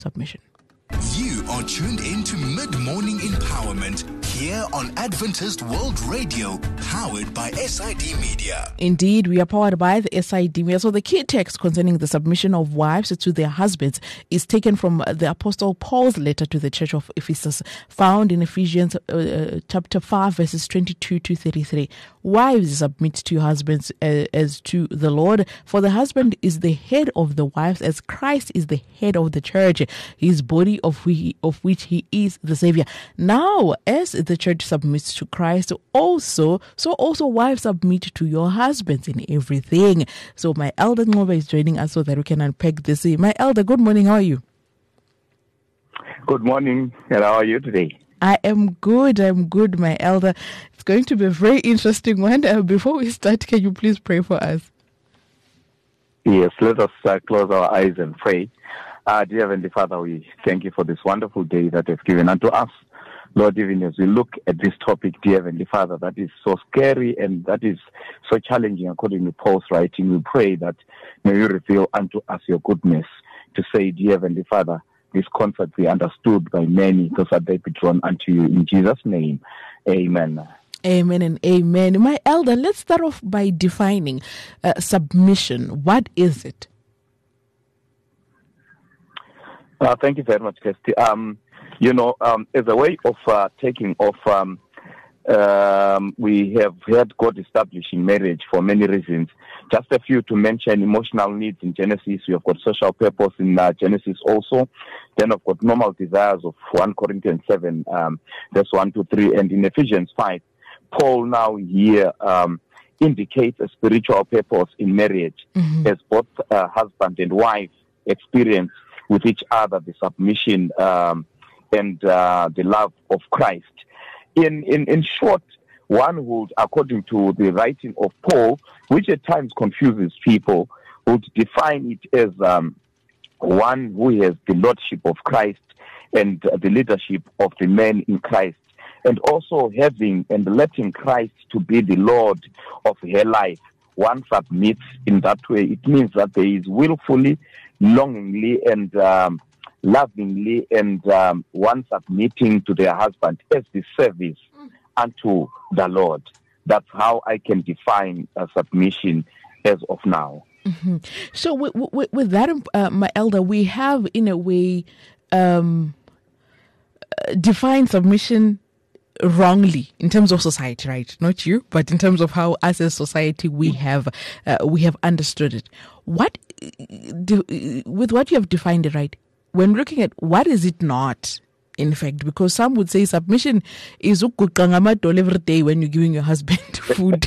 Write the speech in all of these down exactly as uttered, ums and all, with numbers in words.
submission. You are tuned into Mid-Morning Empowerment here on Adventist World Radio, powered by S I D Media. Indeed, we are powered by the S I D Media. So the key text concerning the submission of wives to their husbands is taken from the Apostle Paul's letter to the Church of Ephesus, found in Ephesians uh, chapter five, verses twenty-two to thirty-three. Wives, submit to your husbands uh, as to the Lord, for the husband is the head of the wives, as Christ is the head of the church, his body of, we, of which he is the Savior. Now, as the church submits to Christ, also, so also wives submit to your husbands in everything. So my elder Ngoba is joining us so that we can unpack this. My elder, good morning. How are you? Good morning. And how are you today? I am good. I'm good, my elder. It's going to be a very interesting one. Uh, before we start, can you please pray for us? Yes, let us uh, close our eyes and pray. Uh, dear Heavenly Father, we thank you for this wonderful day that you've given unto us. Lord, even as we look at this topic, dear Heavenly Father, that is so scary and that is so challenging according to Paul's writing, we pray that may you reveal unto us your goodness to say, dear Heavenly Father, this concept be understood by many, so that they be drawn unto you. In Jesus' name, amen. Amen and amen. My elder, let's start off by defining uh, submission. What is it? Uh, thank you very much, Kirsty. Um, you know, um, as a way of uh, taking off, um, um, we have had God establishing marriage for many reasons. Just a few to mention: emotional needs in Genesis. We have got social purpose in uh, Genesis also. Then I've got normal desires of First Corinthians seven, um, verse one to three. And in Ephesians five, Paul now here um, indicates a spiritual purpose in marriage, mm-hmm. as both uh, husband and wife experience with each other the submission um, and uh, the love of Christ. In, in, in short, one would, according to the writing of Paul, which at times confuses people, would define it as um, one who has the lordship of Christ and uh, the leadership of the men in Christ, and also having and letting Christ to be the Lord of her life. One submits in that way. It means that there is willfully, longingly, and um, lovingly, and um, one submitting to their husband as the service unto the Lord. That's how I can define a submission as of now. Mm-hmm. So with, with, with that, uh, my elder, we have in a way um, defined submission wrongly in terms of society, right? Not you, but in terms of how as a society we have uh, we have understood it. What do, with what you have defined it, right? When looking at what is it not, in fact, because some would say submission is ukukanga every day when you're giving your husband food.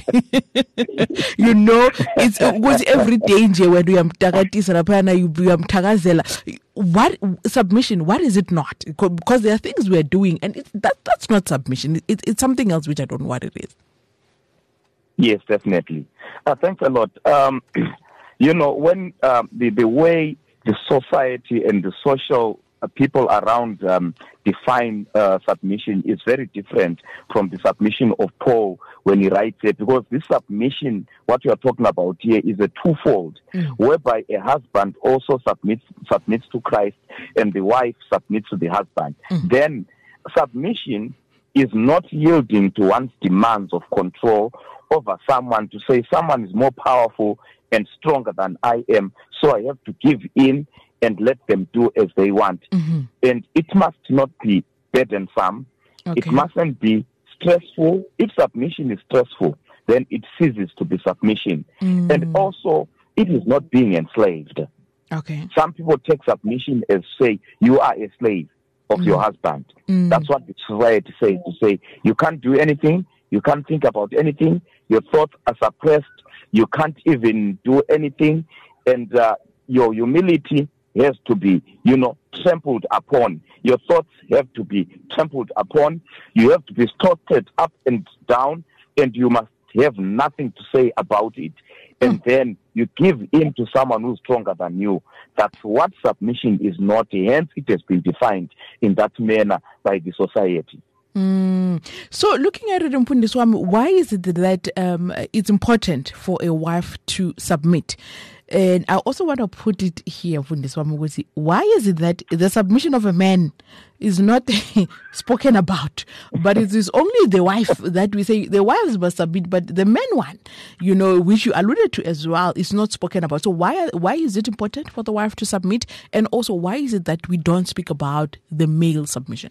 You know, it's was every day when you am tagatisarapana, you am tagazela. What submission? What is it not? Because there are things we are doing, and it's, that that's not submission. It, it's something else which I don't know what it is. Yes, definitely. Uh, thanks a lot. Um, you know, when um, the the way the society and the social uh, people around um, define uh, submission is very different from the submission of Paul when he writes it, because this submission, what you are talking about here, is a twofold, mm. whereby a husband also submits submits to Christ and the wife submits to the husband. Mm. Then submission is not yielding to one's demands of control over someone, to say someone is more powerful and stronger than I am, so I have to give in and let them do as they want. Mm-hmm. And it must not be burdensome. Okay. It mustn't be stressful. If submission is stressful, then it ceases to be submission. Mm. And also, it is not being enslaved. Okay. Some people take submission as, say, you are a slave of mm. your husband. Mm. That's what the society says, to say, you can't do anything, you can't think about anything, your thoughts are suppressed, you can't even do anything, and uh, your humility has to be, you know, trampled upon. Your thoughts have to be trampled upon. You have to be sorted up and down, and you must have nothing to say about it. And mm. then you give in to someone who's stronger than you. That's what submission is not. Hence, it has been defined in that manner by the society. Mm. So looking at it, Mpundiswami, why is it that um, it's important for a wife to submit? And I also want to put it here, Fundiswa, why is it that the submission of a man is not spoken about, but it is only the wife that we say the wives must submit, but the men one, you know, which you alluded to as well, is not spoken about. So why why is it important for the wife to submit? And also, why is it that we don't speak about the male submission?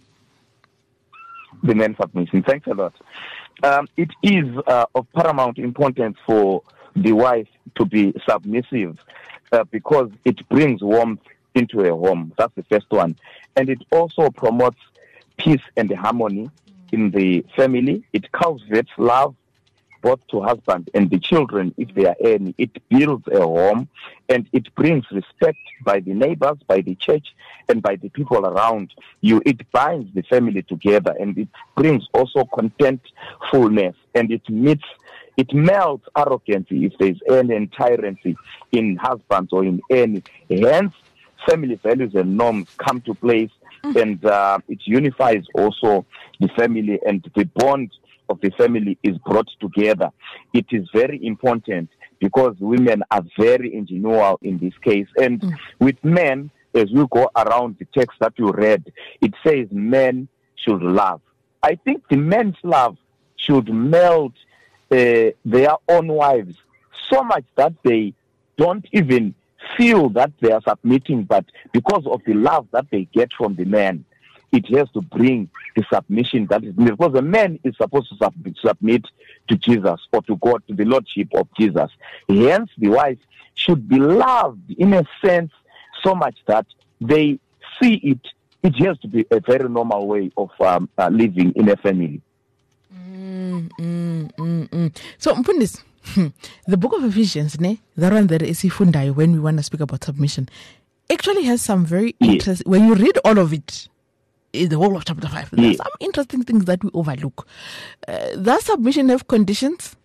The men submission. Thanks a lot. Um, it is uh, of paramount importance for the wife to be submissive uh, because it brings warmth into a home. That's the first one. And it also promotes peace and harmony in the family. It cultivates love both to husband and the children, if there are any. It builds a home, and it brings respect by the neighbors, by the church, and by the people around you. It binds the family together, and it brings also contentfulness, and it meets, it melts arrogancy, if there's any tyranny in husbands or in any. Hence, family values and norms come to place, and uh, it unifies also the family, and the bond of the family is brought together. It is very important because women are very ingenuous in this case. And mm. with men, as we go around the text that you read, it says men should love. I think the men's love should melt uh, their own wives so much that they don't even feel that they are submitting, but because of the love that they get from the man, it has to bring the submission that is needed. Because the man is supposed to sub- submit to Jesus or to God, to the Lordship of Jesus. Hence, the wife should be loved in a sense so much that they see it. It has to be a very normal way of um, uh, living in a family. Mm, mm, mm, mm. So, Mpundis, the book of Ephesians, ne, that one that is ifundai when we want to speak about submission, actually has some very yes. interesting. When you read all of it, in the whole of chapter five, there's yes. some interesting things that we overlook. Uh, does submission have conditions?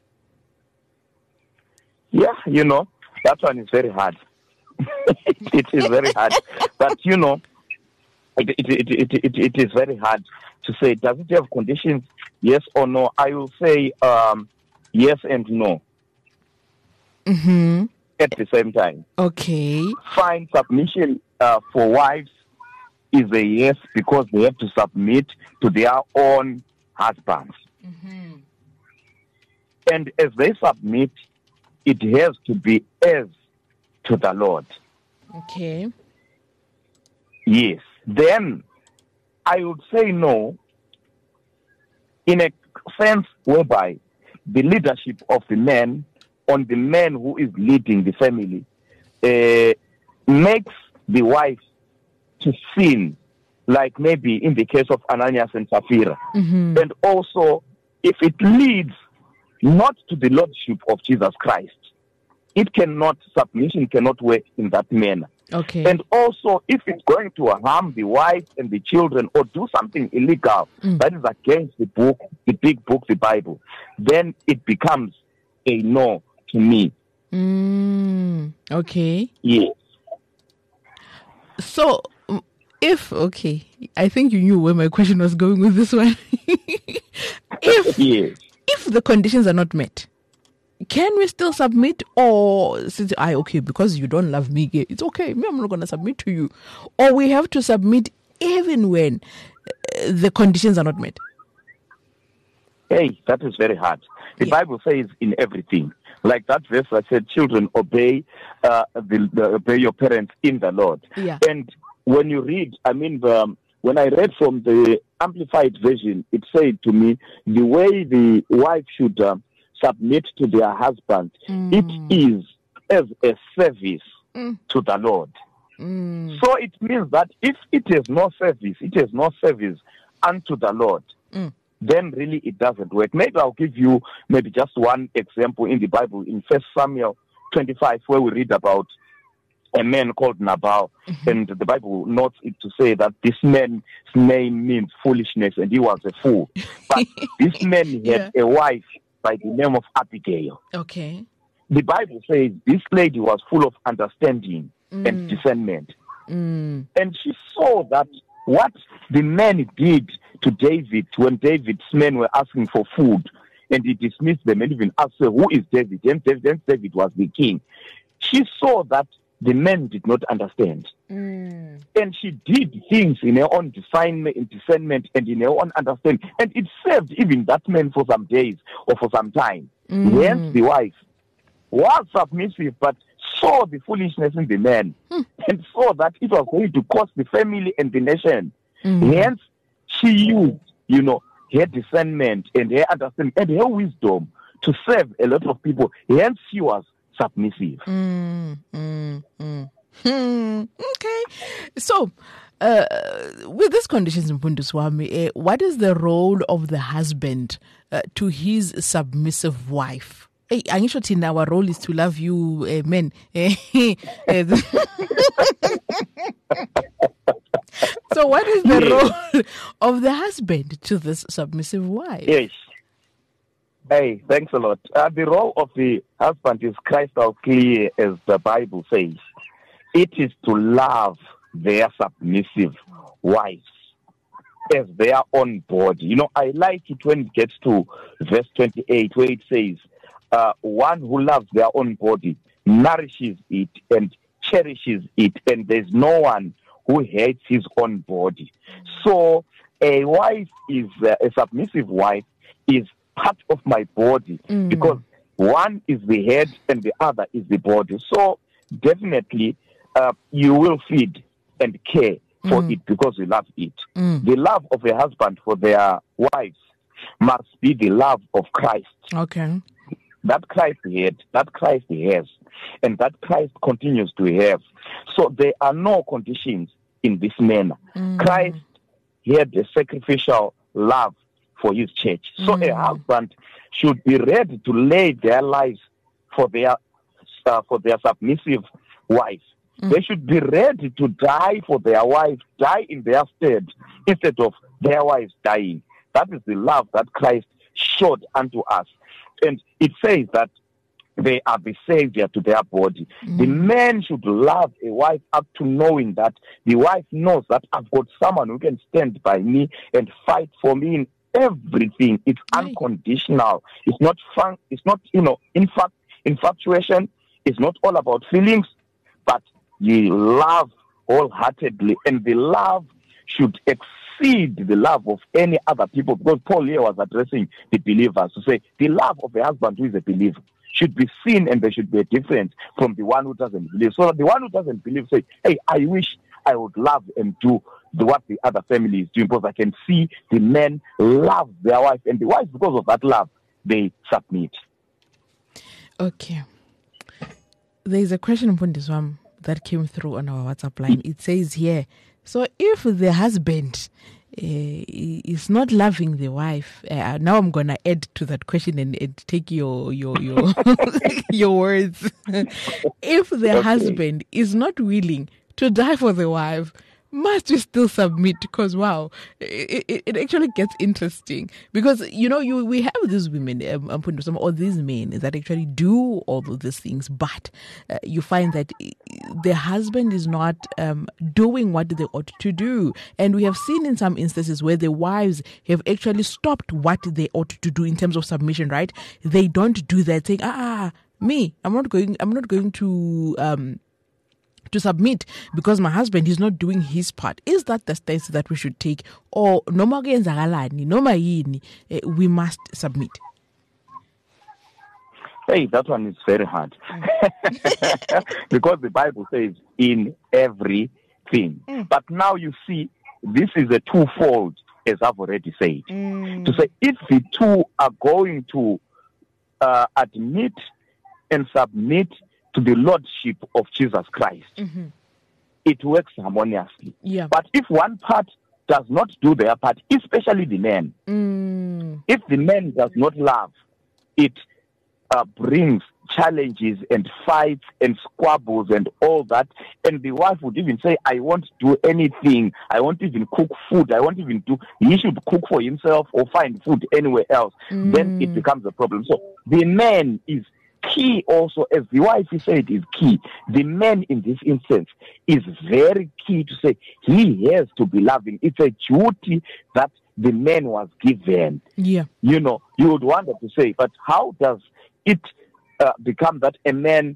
Yeah, you know, that one is very hard. It is very hard, but you know, it it, it it it it is very hard to say. Does it have conditions? Yes or no? I will say um, yes and no. Mm-hmm. At the same time. Okay. Fine, submission uh, for wives is a yes because they have to submit to their own husbands. Mm-hmm. And as they submit, it has to be as to the Lord. Okay. Yes. Then I would say no in a sense whereby the leadership of the man on the man who is leading the family uh, makes the wife to sin, like maybe in the case of Ananias and Sapphira. Mm-hmm. And also, if it leads not to the Lordship of Jesus Christ, it cannot, submission cannot work in that manner. Okay. And also, if it's going to harm the wife and the children or do something illegal mm. that is against the book, the big book, the Bible, then it becomes a no to me. Mm, okay. Yes. So, if, okay, I think you knew where my question was going with this one. if, yes. if the conditions are not met, can we still submit, or since I okay because you don't love me, it's okay, me, I'm not going to submit to you, or we have to submit even when uh, the conditions are not met? Hey, that is very hard. The yeah. Bible says in everything, like that verse that said, "Children, obey, uh, the, the, obey your parents in the Lord." Yeah. And when you read, I mean, the, when I read from the Amplified Version, it said to me the way the wife should uh, submit to their husband, mm. it is as a service mm. to the Lord. Mm. So it means that if it is no service, it is no service unto the Lord, mm. then really it doesn't work. Maybe I'll give you maybe just one example in the Bible, in First Samuel twenty-five, where we read about a man called Nabal, mm-hmm. and the Bible notes it to say that this man's name means foolishness, and he was a fool. But this man had yeah. a wife by the name of Abigail. Okay. The Bible says this lady was full of understanding mm. and discernment. Mm. And she saw that what the man did to David when David's men were asking for food, and he dismissed them and even asked her, who is David? And then David was the king. she saw that the man did not understand. Mm. And she did things in her own discernment, discernment and in her own understanding. And it served even that man for some days or for some time. Mm. Hence, the wife was submissive, but saw the foolishness in the man mm. and saw that it was going to cost the family and the nation. Mm. Hence, she used, you know, her discernment and her understanding and her wisdom to serve a lot of people. Hence, she was submissive. Mm, mm, mm. Hmm. Okay. So, uh, with these conditions in Punduswami, uh, what is the role of the husband uh, to his submissive wife? Hey, Anisha Tina, our role is to love you, uh, men. So, what is the Yes. role of the husband to this submissive wife? Yes. Hey, thanks a lot. Uh, the role of the husband is crystal clear, as the Bible says. It is to love their submissive wives as their own body. You know, I like it when it gets to verse twenty-eight, where it says, uh, one who loves their own body nourishes it and cherishes it, and there's no one who hates his own body. So a wife is, uh, a submissive wife is part of my body, Mm. because one is the head and the other is the body. So definitely uh, you will feed and care for Mm. it because you love it. Mm. The love of a husband for their wives must be the love of Christ. Okay. That Christ had, that Christ has, and that Christ continues to have. So there are no conditions in this manner. Mm. Christ had a sacrificial love for his church. So Mm. a husband should be ready to lay their lives for their uh, for their submissive wife. Mm. They should be ready to die for their wife, die in their stead, instead of their wives dying. That is the love that Christ showed unto us. And it says that they are the savior to their body. Mm. The man should love a wife up to knowing that the wife knows that I've got someone who can stand by me and fight for me in everything. It's Right. unconditional. It's not fun. It's not, you know, in fact, infatuation. It's not all about feelings, but you love wholeheartedly, and the love should exceed the love of any other people, because Paul here was addressing the believers to say the love of a husband who is a believer should be seen, and there should be a difference from the one who doesn't believe. So that the one who doesn't believe say, hey, I wish I would love and do the, what the other family is doing, because I can see the men love their wife, and the wife, because of that love, they submit. Okay. There's a question upon this one that came through on our WhatsApp line. It says here, so if the husband uh, is not loving the wife, uh, now I'm gonna add to that question and, and take your your your your words. If the Okay. husband is not willing to die for the wife, must we still submit? Because wow, it, it, it actually gets interesting. Because you know, you we have these women, um, or these men that actually do all of these things, but uh, you find that the husband is not um, doing what they ought to do, and we have seen in some instances where the wives have actually stopped what they ought to do in terms of submission. Right? They don't do that, saying, "Ah, me, I'm not going. I'm not going to." Um, to submit because my husband is not doing his part. Is that the stance that we should take? Or noma kuyenzakalani, noma yini, eh, we must submit? Hey, that one is very hard. Because the Bible says in everything. Mm. But now you see, this is a twofold, as I've already said. Mm. To say if the two are going to uh, admit and submit to the Lordship of Jesus Christ, Mm-hmm. it works harmoniously. Yeah. But if one part does not do their part, especially the man, Mm. if the man does not love, it uh, brings challenges and fights and squabbles and all that. And the wife would even say, I won't do anything. I won't even cook food. I won't even do, he should cook for himself or find food anywhere else. Mm. Then it becomes a problem. So the man is key also, as the wife said, is key. The man in this instance is very key to say he has to be loving. It's a duty that the man was given. Yeah. You know, you would wonder to say, but how does it uh, become that a man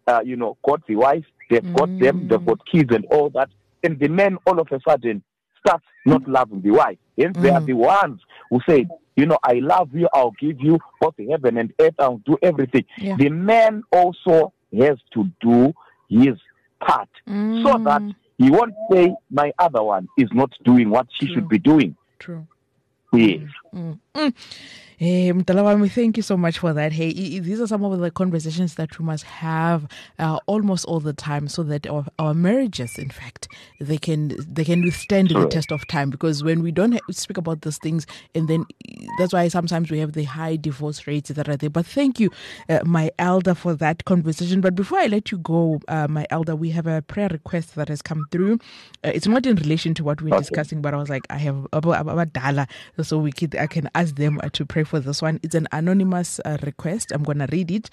uh, you know, got the wife, they've mm. got them, they've got kids and all that. And the man all of a sudden starts not loving the wife. And mm. they are the ones who say, you know, I love you, I'll give you both heaven and earth, I'll do everything. Yeah. The man also has to do his part mm. so that he won't say my other one is not doing what she True. Should be doing. True. Yes. Mm. Mm. Hey, Mtalawami, thank you so much for that. Hey, these are some of the conversations that we must have uh, almost all the time, so that our, our marriages, in fact, they can they can withstand sure. the test of time. Because when we don't ha- speak about these things, and then that's why sometimes we have the high divorce rates that are there. But thank you, uh, my elder, for that conversation. But before I let you go, uh, my elder, we have a prayer request that has come through. Uh, it's not in relation to what we're okay. discussing, but I was like, I have about Dala, so we could I can ask them uh, to pray for this one. It's an anonymous uh, request. I'm going to read it.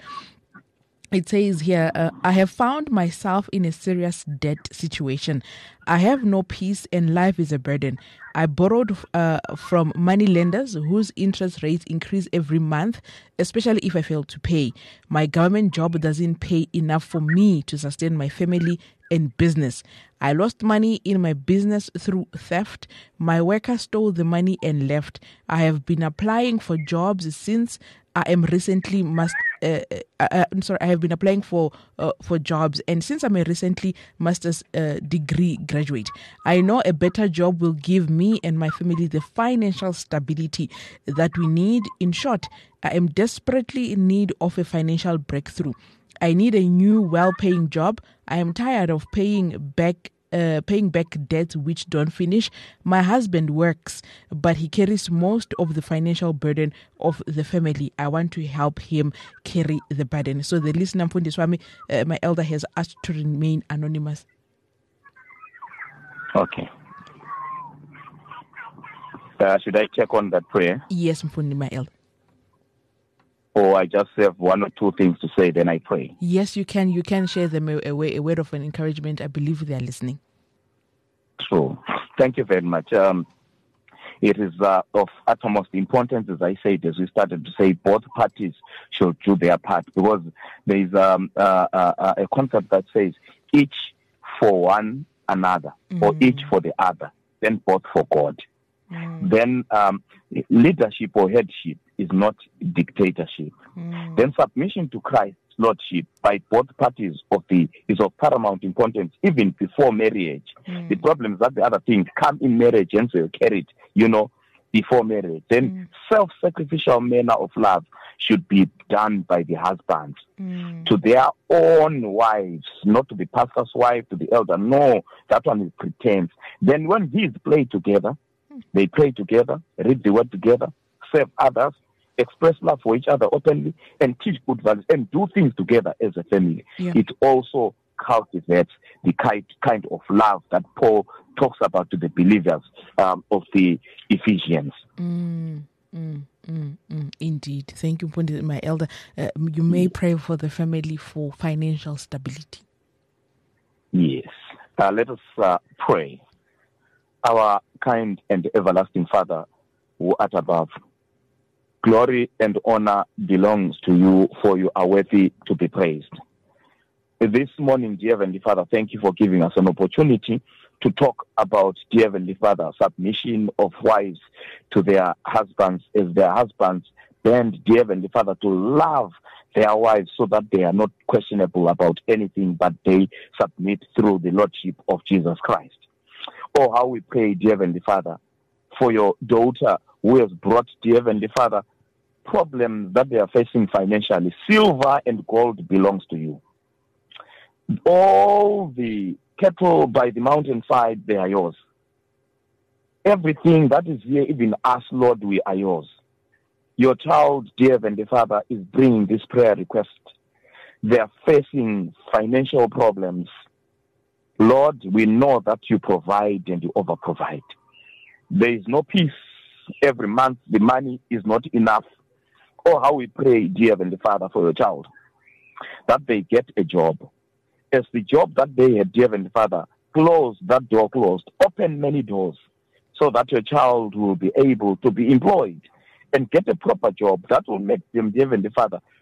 It says here, uh, I have found myself in a serious debt situation. I have no peace and life is a burden. I borrowed uh, from money lenders whose interest rates increase every month, especially if I fail to pay. My government job doesn't pay enough for me to sustain my family and business. I lost money in my business through theft. My worker stole the money and left. I have been applying for jobs since I am recently must. Uh, uh, I'm sorry. I have been applying for uh, for jobs, and since I'm a recently master's uh, degree graduate, I know a better job will give me and my family the financial stability that we need. In short, I am desperately in need of a financial breakthrough. I need a new, well-paying job. I am tired of paying back. Uh, paying back debts which don't finish. My husband works, but he carries most of the financial burden of the family. I want to help him carry the burden. So the listener, Mfundiswami, uh, my elder, has asked to remain anonymous. Okay. Uh, should I check on that prayer? Yes, Mfundi, my elder. Or I just have one or two things to say, then I pray? Yes, you can. You can share them a, a, a word of an encouragement. I believe they are listening. True. Thank you very much. Um, it is uh, of utmost importance, as I said, as we started to say, both parties should do their part, because there is um, uh, uh, a concept that says each for one another, mm. or each for the other, then both for God. Mm. Then um, leadership or headship is not dictatorship. Mm. Then submission to Christ's lordship by both parties of the is of paramount importance, even before marriage. Mm. The problem is that the other things come in marriage and so carried, you know, before marriage. Then mm. self-sacrificial manner of love should be done by the husbands mm. to their own wives, not to the pastor's wife, to the elder. No, that one is pretense. Then when these play together, they pray together, read the word together, serve others, express love for each other openly, and teach good values, and do things together as a family. Yeah. It also cultivates the kind, kind of love that Paul talks about to the believers um, of the Ephesians. Mm, mm, mm, mm. Indeed. Thank you, my elder. Uh, you may pray for the family for financial stability. Yes. Uh, let us uh, pray. Our kind and everlasting Father, who art above, glory and honor belongs to you, for you are worthy to be praised. This morning, dear Heavenly Father, thank you for giving us an opportunity to talk about, dear Heavenly Father, submission of wives to their husbands as their husbands bend, dear Heavenly Father, to love their wives so that they are not questionable about anything, but they submit through the Lordship of Jesus Christ. Oh, how we pray, dear Heavenly Father, for your daughter who has brought, dear Heavenly Father, problems that they are facing financially. Silver and gold belongs to you. All the cattle by the mountainside, they are yours. Everything that is here, even us, Lord, we are yours. Your child, dear Heavenly Father, is bringing this prayer request. They are facing financial problems. Lord, we know that you provide and you over-provide. There is no peace. Every month, the money is not enough. Oh, how we pray, dear Heavenly Father, for your child, that they get a job. As the job that they had, dear Heavenly Father, close that door closed, open many doors, so that your child will be able to be employed and get a proper job that will make them, dear Heavenly Father,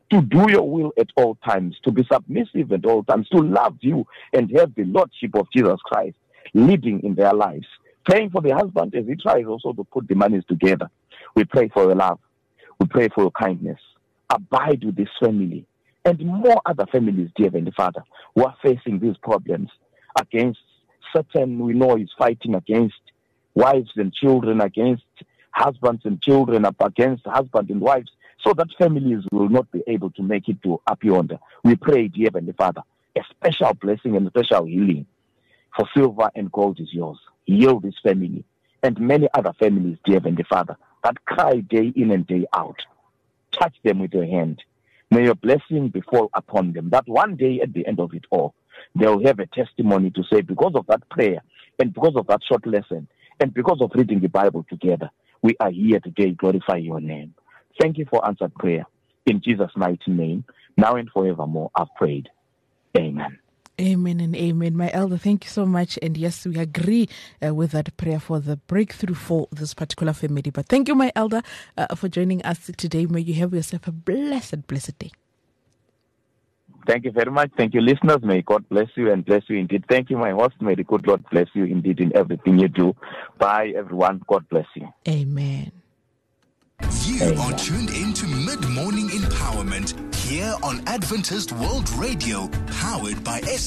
to do your will at all times, to be submissive at all times, to love you and have the Lordship of Jesus Christ leading in their lives. Praying for the husband as he tries also to put the monies together. We pray for your love. We pray for your kindness. Abide with this family and more other families, dear Heavenly Father, who are facing these problems against Satan. We know is fighting against wives and children, against husbands and children, up against husbands and wives, so that families will not be able to make it to up yonder. We pray, dear Heavenly Father, a special blessing and a special healing. For silver and gold is yours. Heal this family and many other families, dear Heavenly Father, that cry day in and day out. Touch them with your hand. May your blessing befall upon them, that one day at the end of it all, they'll have a testimony to say, because of that prayer and because of that short lesson and because of reading the Bible together, we are here today. Glorify your name. Thank you for answered prayer. In Jesus' mighty name, now and forevermore, I've prayed. Amen. Amen and amen. My elder, thank you so much. And yes, we agree uh, with that prayer for the breakthrough for this particular family. But thank you, my elder, uh, for joining us today. May you have yourself a blessed, blessed day. Thank you very much. Thank you, listeners. May God bless you and bless you indeed. Thank you, my host. May the good Lord bless you indeed in everything you do. Bye, everyone. God bless you. Amen. You Amen. are tuned into Mid-Morning Empowerment here on Adventist World Radio, powered by S